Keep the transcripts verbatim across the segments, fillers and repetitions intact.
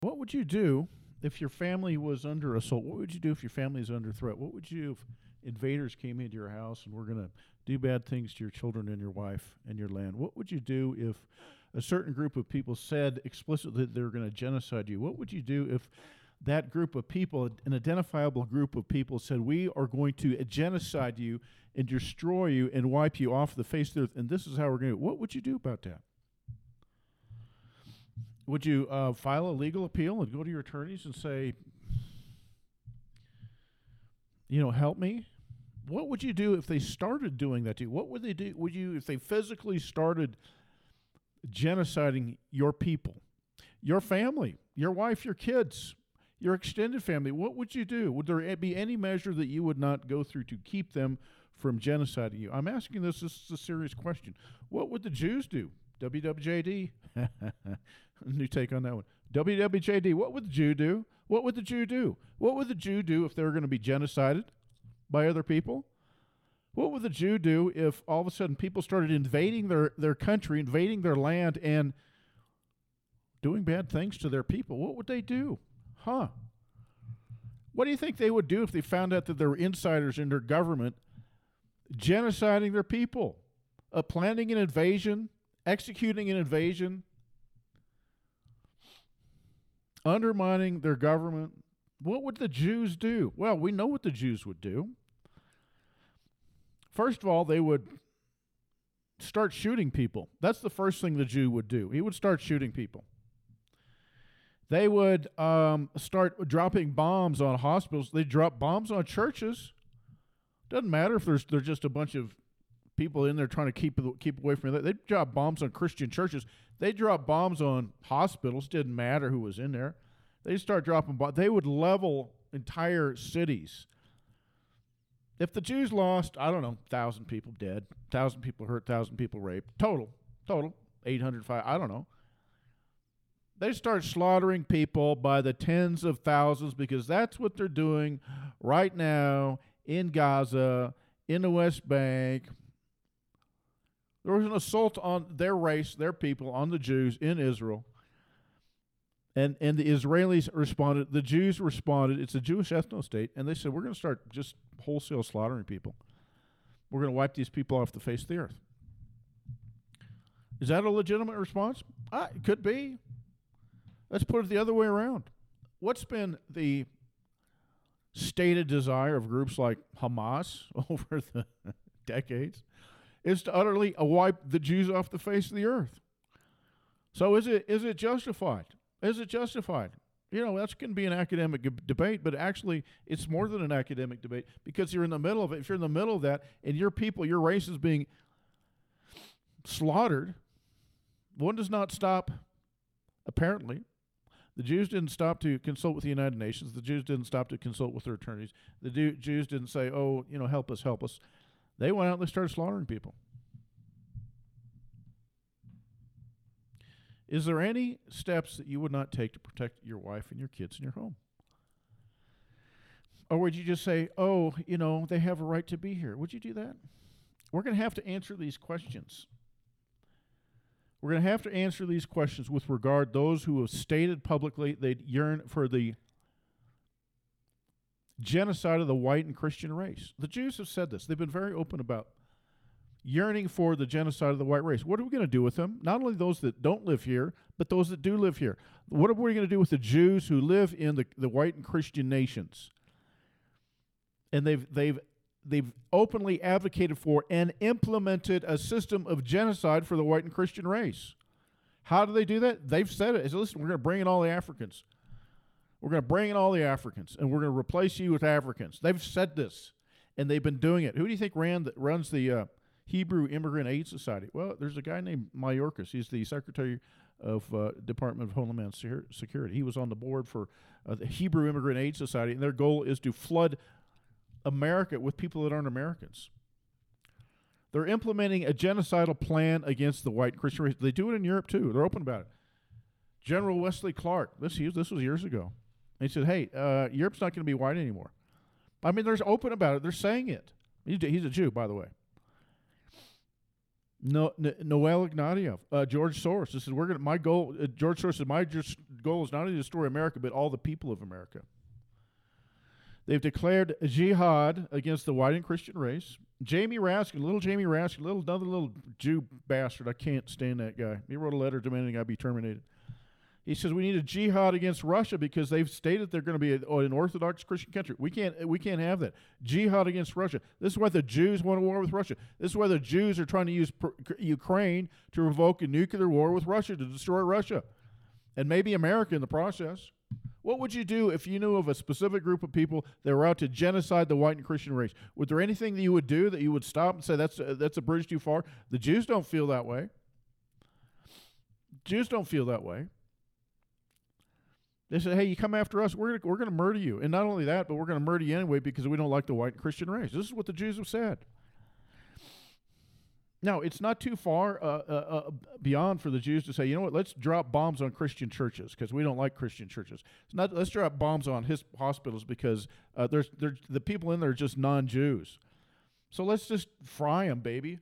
What would you do if your family was under assault? What would you do if your family is under threat? What would you do if invaders came into your house and were going to do bad things to your children and your wife and your land? What would you do if a certain group of people said explicitly that they were going to genocide you? What would you do if that group of people, an identifiable group of people, said, we are going to genocide you and destroy you and wipe you off the face of the earth, and this is how we're going to do it? What would you do about that? Would you uh, file a legal appeal and go to your attorneys and say, you know, help me? What would you do if they started doing that to you? What would they do? Would you, if they physically started genociding your people, your family, your wife, your kids, your extended family? What would you do? Would there be any measure that you would not go through to keep them from genociding you? I'm asking this. This is a serious question. What would the Jews do? W W J D. New take on that one. W W J D. What would the Jew do? What would the Jew do? What would the Jew do if they were going to be genocided by other people? What would the Jew do if all of a sudden people started invading their, their country, invading their land, and doing bad things to their people? What would they do? Huh? What do you think they would do if they found out that there were insiders in their government genociding their people, uh, planning an invasion, executing an invasion, undermining their government? What would the Jews do? Well, we know what the Jews would do. First of all, they would start shooting people. That's the first thing the Jew would do. He would start shooting people. They would um, start dropping bombs on hospitals. They'd drop bombs on churches. Doesn't matter if there's there's just a bunch of people in there trying to keep keep away from it. They'd drop bombs on Christian churches. They'd drop bombs on hospitals. Didn't matter who was in there. They'd start dropping bombs. They would level entire cities. If the Jews lost, I don't know, one thousand people dead, one thousand people hurt, one thousand people raped, total, total, eight hundred five, I don't know. They start slaughtering people by the tens of thousands because that's what they're doing right now in Gaza, in the West Bank. There was an assault on their race, their people, on the Jews in Israel. And and the Israelis responded, the Jews responded, it's a Jewish ethno-state, and they said, we're going to start just wholesale slaughtering people. We're going to wipe these people off the face of the earth. Is that a legitimate response? Uh, it could be. Let's put it the other way around. What's been the stated desire of groups like Hamas over the decades? Is to utterly wipe the Jews off the face of the earth. So is it is it justified? Is it justified? You know, that's going to be an academic g- debate, but actually it's more than an academic debate because you're in the middle of it. If you're in the middle of that and your people, your race is being slaughtered, one does not stop, apparently. The Jews didn't stop to consult with the United Nations. The Jews didn't stop to consult with their attorneys. The du- Jews didn't say, oh, you know, help us, help us. They went out and they started slaughtering people. Is there any steps that you would not take to protect your wife and your kids and your home? Or would you just say, oh, you know, they have a right to be here? Would you do that? We're going to have to answer these questions. We're going to have to answer these questions with regard to those who have stated publicly they'd yearn for the genocide of the white and Christian race. The Jews have said this. They've been very open about yearning for the genocide of the white race. What are we going to do with them? Not only those that don't live here, but those that do live here. What are we going to do with the Jews who live in the, the white and Christian nations? And they've they've they've openly advocated for and implemented a system of genocide for the white and Christian race. How do they do that? They've said it. They said, listen, we're going to bring in all the Africans. We're going to bring in all the Africans, and we're going to replace you with Africans. They've said this, and they've been doing it. Who do you think ran the, runs the uh, Hebrew Immigrant Aid Society? Well, there's a guy named Mayorkas. He's the Secretary of uh, Department of Homeland Security. He was on the board for uh, the Hebrew Immigrant Aid Society, and their goal is to flood America with people that aren't Americans. They're implementing a genocidal plan against the white Christian race. They do it in Europe, too. They're open about it. General Wesley Clark, this, this was years ago. He said, hey, uh, Europe's not going to be white anymore. I mean, they're open about it. They're saying it. He's a Jew, by the way. No, N- Noel Ignatieff, uh, George Soros. This is we're gonna. My goal, uh, George Soros said, my just goal is not only to destroy America, but all the people of America. They've declared jihad against the white and Christian race. Jamie Raskin, little Jamie Raskin, little another little Jew bastard. I can't stand that guy. He wrote a letter demanding I be terminated. He says we need a jihad against Russia because they've stated they're going to be a, oh, an Orthodox Christian country. We can't we can't have that. Jihad against Russia. This is why the Jews want a war with Russia. This is why the Jews are trying to use pr- Ukraine to provoke a nuclear war with Russia to destroy Russia, and maybe America in the process. What would you do if you knew of a specific group of people that were out to genocide the white and Christian race? Would there anything that you would do that you would stop and say that's uh, that's a bridge too far? The Jews don't feel that way. Jews don't feel that way. They say, hey, you come after us, we're gonna, we're going to murder you. And not only that, but we're going to murder you anyway because we don't like the white and Christian race. This is what the Jews have said. Now, it's not too far uh, uh, uh, beyond for the Jews to say, you know what, let's drop bombs on Christian churches because we don't like Christian churches. It's not, let's drop bombs on his hospitals because uh, there's, there's, the people in there are just non-Jews. So let's just fry them, baby.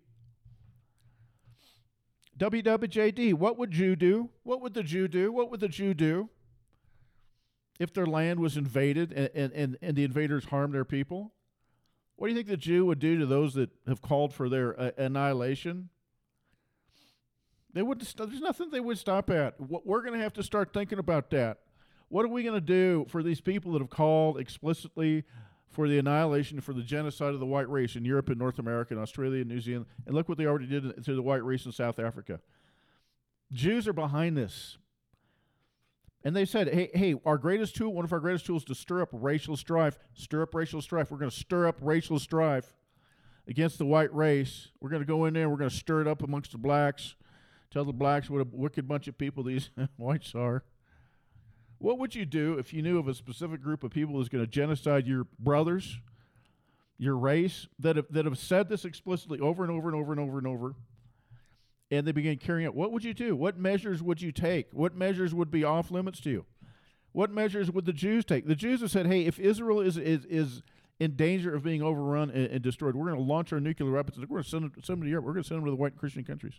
W W J D, what would Jew do? What would the Jew do? What would the Jew do if their land was invaded and, and, and, and the invaders harmed their people? What do you think the Jew would do to those that have called for their uh, annihilation? They would. St- there's nothing they would stop at. What, we're going to have to start thinking about that. What are we going to do for these people that have called explicitly for the annihilation, for the genocide of the white race in Europe and North America and Australia and New Zealand? And look what they already did to the white race in South Africa. Jews are behind this. And they said, hey, hey, our greatest tool, one of our greatest tools to stir up racial strife, stir up racial strife. We're going to stir up racial strife against the white race. We're going to go in there, we're going to stir it up amongst the blacks, tell the blacks what a wicked bunch of people these whites are. What would you do if you knew of a specific group of people who's going to genocide your brothers, your race, that have, that have said this explicitly over and over and over and over and over? And they began carrying out, what would you do? What measures would you take? What measures would be off limits to you? What measures would the Jews take? The Jews have said, hey, if Israel is is, is in danger of being overrun and, and destroyed, we're going to launch our nuclear weapons. We're going to send them, send them to Europe. We're going to send them to the white Christian countries.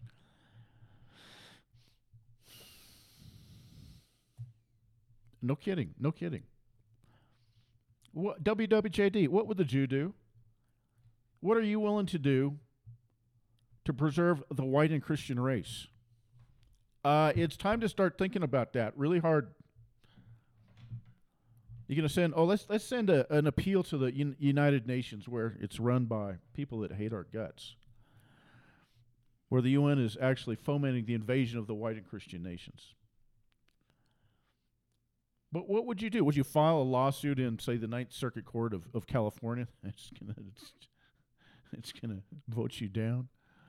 No kidding. No kidding. What, W W J D, what would the Jew do? What are you willing to do to preserve the white and Christian race? Uh, it's time to start thinking about that really hard. You're going to send, oh, let's let's send a, an appeal to the Un- United Nations where it's run by people that hate our guts, where the U N is actually fomenting the invasion of the white and Christian nations. But what would you do? Would you file a lawsuit in, say, the Ninth Circuit Court of, of California? It's going it's, it's gonna vote you down.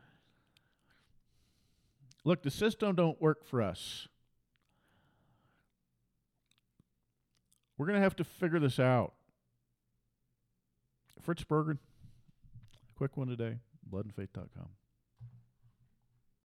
Look, the system don't work for us. We're going to have to figure this out. Fritz Bergen, quick one today, blood and faith dot com.